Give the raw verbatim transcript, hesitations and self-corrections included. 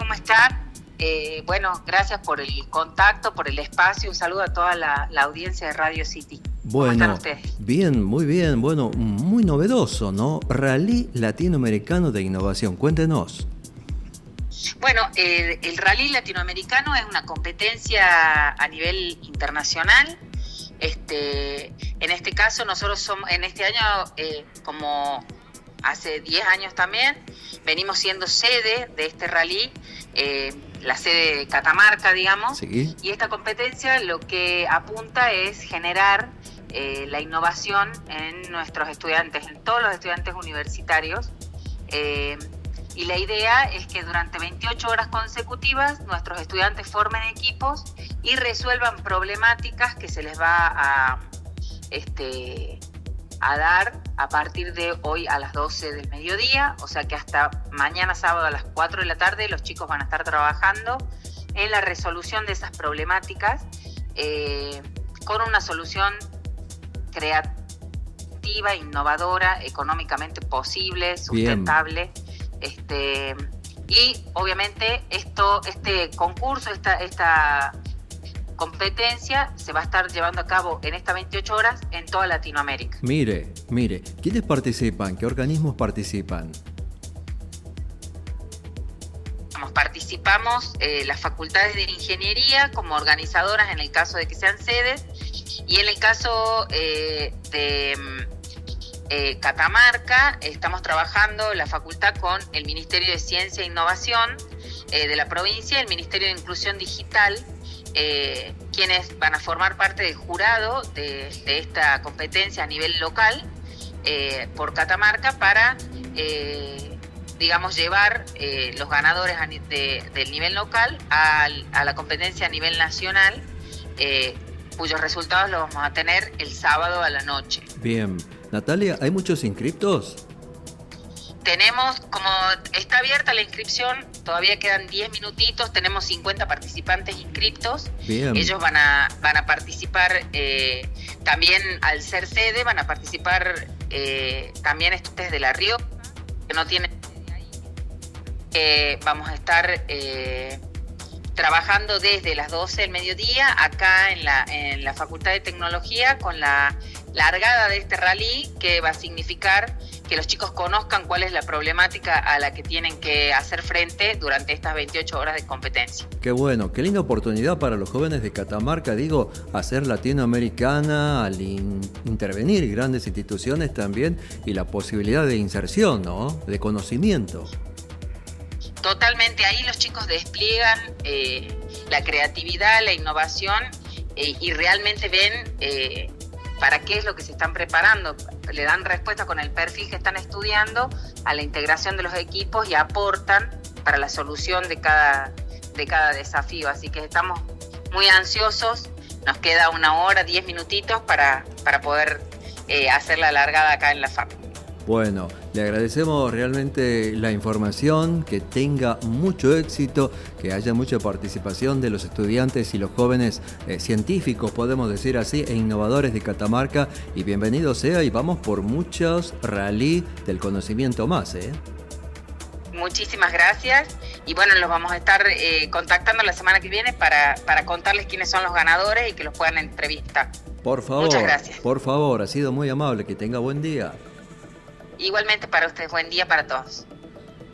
¿cómo están? Eh, bueno, gracias por el contacto, por el espacio. Un saludo a toda la, la audiencia de Radio City. Bueno, ¿cómo están ustedes? Bien, muy bien. Bueno, muy novedoso, ¿no? Rally Latinoamericano de Innovación. Cuéntenos. Bueno, eh, el Rally Latinoamericano es una competencia a nivel internacional. Este, en este caso, nosotros somos, en este año, eh, como hace diez años también, venimos siendo sede de este rally, eh, la sede de Catamarca, digamos, Sí. Y esta competencia lo que apunta es generar eh, la innovación en nuestros estudiantes, en todos los estudiantes universitarios, eh, y la idea es que durante veintiocho horas consecutivas nuestros estudiantes formen equipos y resuelvan problemáticas que se les va a, este, a dar a partir de hoy a las doce del mediodía, o sea que hasta mañana sábado a las cuatro de la tarde los chicos van a estar trabajando en la resolución de esas problemáticas eh, con una solución creativa, innovadora, económicamente posible, sustentable. Bien. Este, y obviamente esto, este concurso, esta, esta competencia se va a estar llevando a cabo en estas veintiocho horas en toda Latinoamérica. Mire, mire, ¿quiénes participan? ¿Qué organismos participan? Participamos eh, las facultades de ingeniería como organizadoras en el caso de que sean sedes, y en el caso eh, de eh, Catamarca estamos trabajando la facultad con el Ministerio de Ciencia e Innovación eh, de la provincia, el Ministerio de Inclusión Digital, eh, quienes van a formar parte del jurado de, de esta competencia a nivel local eh, por Catamarca para eh, digamos, llevar eh, los ganadores a, de, del nivel local a, a la competencia a nivel nacional, eh, cuyos resultados los vamos a tener el sábado a la noche. Bien. Natalia, ¿hay muchos inscriptos? Tenemos, como está abierta la inscripción, todavía quedan diez minutitos, tenemos cincuenta participantes inscriptos. Bien. Ellos van a, van a participar, eh, también al ser sede, van a participar eh, también estudiantes de La Rioja, que no tienen... Eh, vamos a estar eh, trabajando desde las doce del mediodía acá en la, en la Facultad de Tecnología con la largada de este rally, que va a significar que los chicos conozcan cuál es la problemática a la que tienen que hacer frente durante estas veintiocho horas de competencia. Qué bueno, qué linda oportunidad para los jóvenes de Catamarca, digo, hacer latinoamericana, al in- intervenir grandes instituciones también, y la posibilidad de inserción, ¿no? De conocimiento. Totalmente, ahí los chicos despliegan eh, la creatividad, la innovación eh, y realmente ven eh, para qué es lo que se están preparando. Le dan respuesta con el perfil que están estudiando a la integración de los equipos y aportan para la solución de cada, de cada desafío. Así que estamos muy ansiosos, nos queda una hora, diez minutitos para, para poder eh, hacer la largada acá en la F A P. Bueno, le agradecemos realmente la información, que tenga mucho éxito, que haya mucha participación de los estudiantes y los jóvenes eh, científicos, podemos decir así, e innovadores de Catamarca, y bienvenido sea, y vamos por muchos rally del conocimiento más, ¿eh? Muchísimas gracias, y bueno, los vamos a estar eh, contactando la semana que viene para, para contarles quiénes son los ganadores y que los puedan entrevistar. Por favor, muchas gracias. Por favor, ha sido muy amable, que tenga buen día. Igualmente para ustedes, buen día para todos.